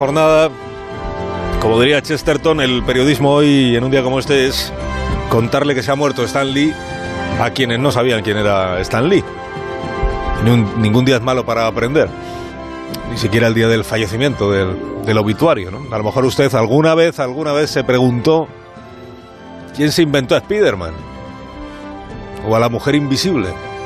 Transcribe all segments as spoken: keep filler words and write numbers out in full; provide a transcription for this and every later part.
Jornada, como diría Chesterton, el periodismo hoy en un día como este es contarle que se ha muerto Stan Lee a quienes no sabían quién era Stan Lee. Ni un, ningún día es malo para aprender, ni siquiera el día del fallecimiento, del, del obituario, ¿no? A lo mejor usted alguna vez, alguna vez se preguntó quién se inventó a Spider-Man, o a la mujer invisible,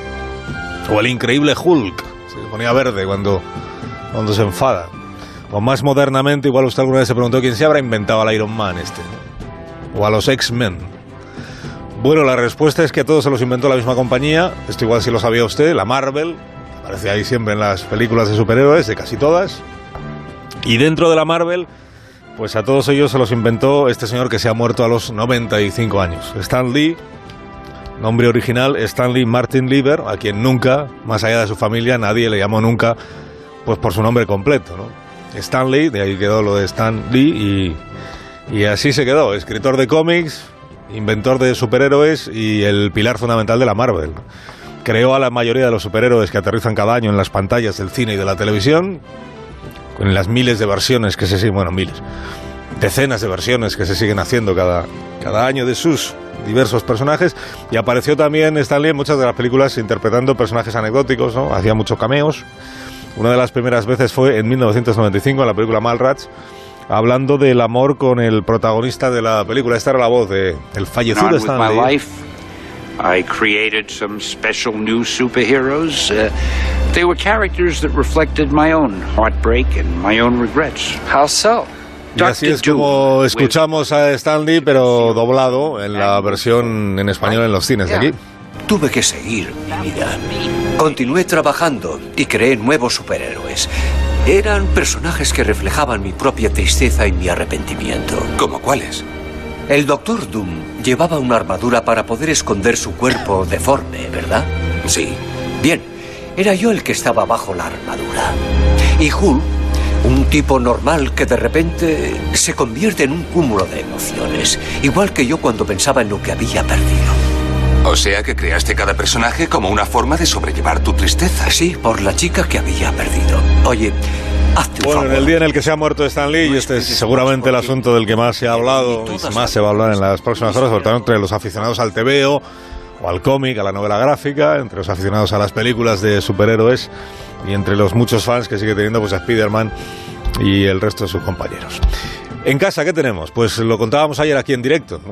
o el increíble Hulk, se ponía verde cuando, cuando se enfada. O más modernamente, igual usted alguna vez se preguntó quién se habrá inventado al Iron Man este, ¿no? O a los X-Men. Bueno, la respuesta es que a todos se los inventó la misma compañía. Esto igual si lo sabía usted, la Marvel, que aparece ahí siempre en las películas de superhéroes, de casi todas. Y dentro de la Marvel, pues a todos ellos se los inventó este señor que se ha muerto a los noventa y cinco años. Stan Lee, nombre original Stanley Martin Lieber, a quien nunca, más allá de su familia, nadie le llamó nunca pues por su nombre completo, ¿no? Stanley, de ahí quedó lo de Stan Lee, y, y así se quedó, escritor de cómics, inventor de superhéroes y el pilar fundamental de la Marvel. Creó a la mayoría de los superhéroes que aterrizan cada año en las pantallas del cine y de la televisión, con las miles de versiones que se siguen, bueno, miles, decenas de versiones que se siguen haciendo cada, cada año de sus diversos personajes, y apareció también Stan Lee en muchas de las películas interpretando personajes anecdóticos, ¿no? Hacía muchos cameos. Una de las primeras veces fue en mil novecientos noventa y cinco, en la película Mallrats, hablando del amor con el protagonista de la película. Esta era la voz de el fallecido Stan Lee. I created some special new superheroes. Uh, they were characters that reflected my own heartbreak and my own regrets. How so? Y así es como escuchamos a Stan Lee, pero doblado en la versión en español en los cines de aquí. Tuve que seguir mi vida. Continué trabajando y creé nuevos superhéroes. Eran personajes que reflejaban mi propia tristeza y mi arrepentimiento. ¿Cómo cuáles? El Doctor Doom llevaba una armadura para poder esconder su cuerpo deforme, ¿verdad? Sí. Bien, era yo el que estaba bajo la armadura. Y Hulk, un tipo normal que de repente se convierte en un cúmulo de emociones, igual que yo cuando pensaba en lo que había perdido. O sea que creaste cada personaje como una forma de sobrellevar tu tristeza. Sí, por la chica que había perdido. Oye, hazte un Bueno, favor. en el día en el que se ha muerto Stan Lee, y este es seguramente el asunto del que más se ha hablado y más se va a hablar en las próximas horas, sobre todo entre los aficionados al tebeo o al cómic, a la novela gráfica, entre los aficionados a las películas de superhéroes y entre los muchos fans que sigue teniendo pues a Spider-Man y el resto de sus compañeros. En casa, ¿qué tenemos? Pues lo contábamos ayer aquí en directo. Bueno,